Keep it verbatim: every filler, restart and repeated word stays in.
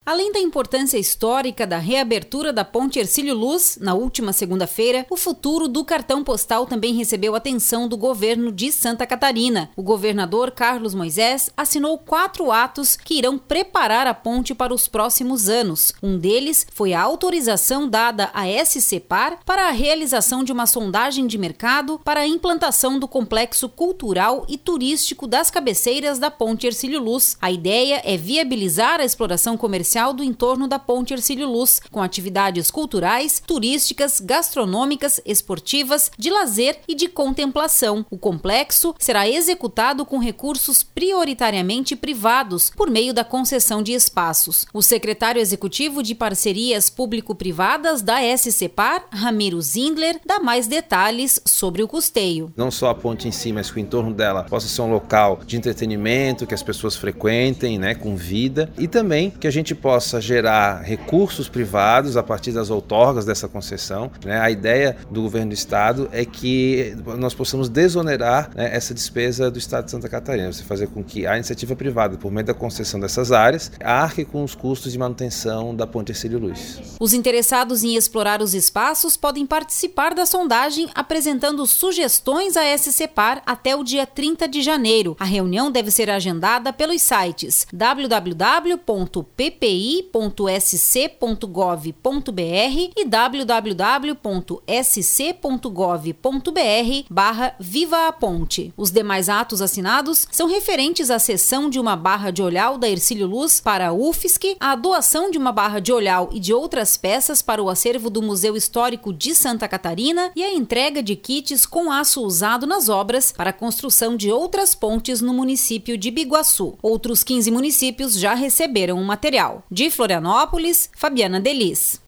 Além da importância histórica da reabertura da Ponte Hercílio Luz, na última segunda-feira, o futuro do cartão postal também recebeu atenção do governo de Santa Catarina. O governador Carlos Moisés assinou quatro atos que irão preparar a ponte para os próximos anos. Um deles foi a autorização dada à S C P A R para a realização de uma sondagem de mercado para a implantação do complexo cultural e turístico das cabeceiras da Ponte Hercílio Luz. A ideia é viabilizar a exploração comercial do entorno da Ponte Hercílio Luz, com atividades culturais, turísticas, gastronômicas, esportivas, de lazer e de contemplação. O complexo será executado com recursos prioritariamente privados, por meio da concessão de espaços. O secretário executivo de Parcerias Público-Privadas da S C P A R, Ramiro Zindler, dá mais detalhes sobre o custeio. Não só a ponte em si, mas que o entorno dela possa ser um local de entretenimento, que as pessoas frequentem, né, com vida, e também que a gente possa gerar recursos privados a partir das outorgas dessa concessão. Né? A ideia do governo do estado é que nós possamos desonerar, né, essa despesa do estado de Santa Catarina, você fazer com que a iniciativa privada, por meio da concessão dessas áreas, arque com os custos de manutenção da Ponte Hercílio Luz. Os interessados em explorar os espaços podem participar da sondagem apresentando sugestões à S C P A R até o dia trinta de janeiro. A reunião deve ser agendada pelos sites w w w ponto p p i ponto s c ponto gov ponto b r e w w w ponto s c ponto gov ponto b r barra Viva a Ponte. Os demais atos assinados são referentes à cessão de uma barra de olhau da Hercílio Luz para a U F S C, a doação de uma barra de olhau e de outras peças para o acervo do Museu Histórico de Santa Catarina e a entrega de kits com aço usado nas obras para a construção de outras pontes no município de Biguaçu. Outros quinze municípios já receberam o material. De Florianópolis, Fabiana Delis.